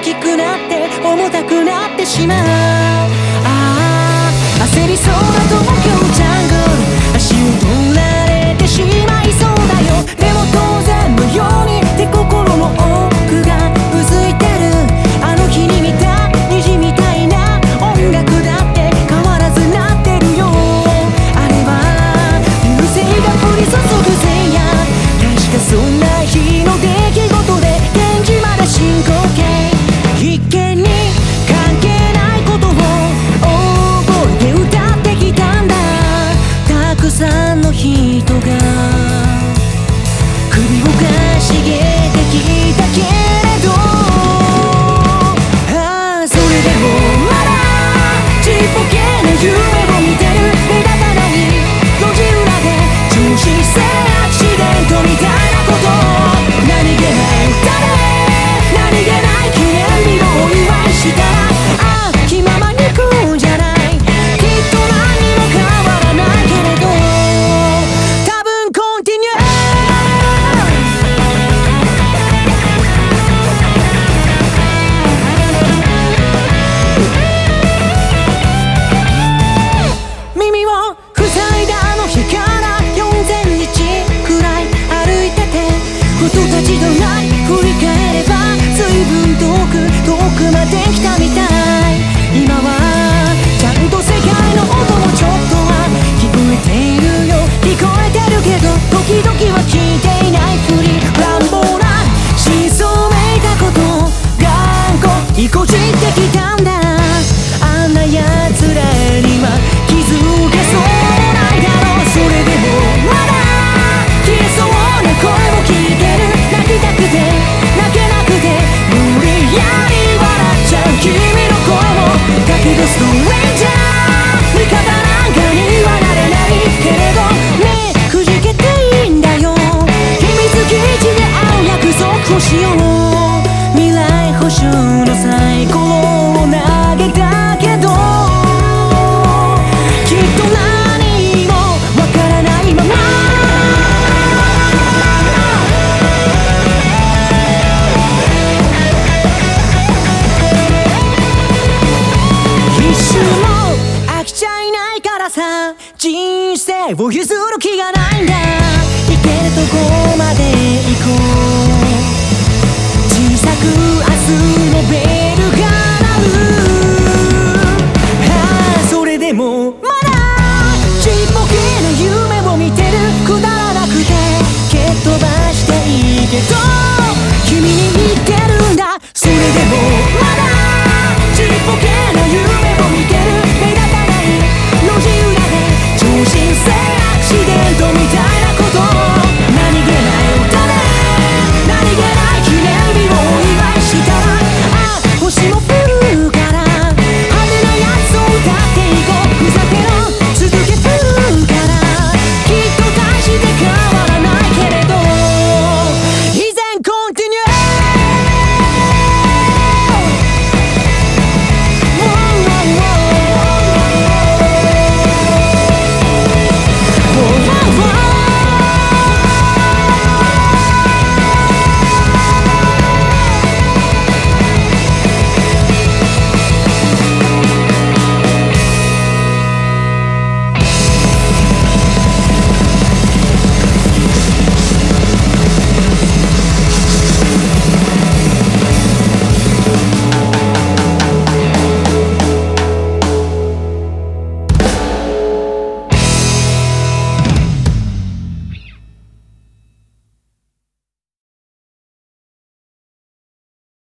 大きくなって重たくなってしまう。焦りそうな東京ジャングル、足を取られてしまいそうだよ。でも当然のようにって心の奥がうずいてる。あの日に見た虹みたいな音楽だって変わらずなってるよ。あれは流星が降り注ぐ前夜、確かそんな日の出来事で現地まで深呼吸。一見に関係ないことを大声で歌ってきたんだ。たくさんの人が首をかしげてきたけれど、それでもまだちっぽけな夢を見てる。目立たない路地裏で調子性アクシデントみたいなこと、何気ない歌で何気ない記念日をお祝いしたら、気ままに行くんじゃない。きっと何にも変わらないけれど、多分コンティニュー。耳を塞いだあの日から4000日くらい歩いてて、ふと立ち止まり振り返れば随分遠くまで来たみたい。今はちゃんと世界の音もちょっとは聞こえているよ。聞こえてるけど時々は聞いていないふり。乱暴な真相めいたこと頑固意固地ってきたんだ。あんな奴らには気づけそうもないだろう。それでもまだ消えそうな声を聞いてる。泣きたくて泣けなくて無理やり笑っちゃう君の声も、だけどストレンジャー味方なんかにはなれないけれど、ねえくじけていいんだよ。秘密基地で会う約束をしよう。未来保証のサイコロを投げたけど、きっと何もわからないまま一瞬も飽きちゃいないからさ、人生を譲る気がないんだ。行けるとこまで行こう。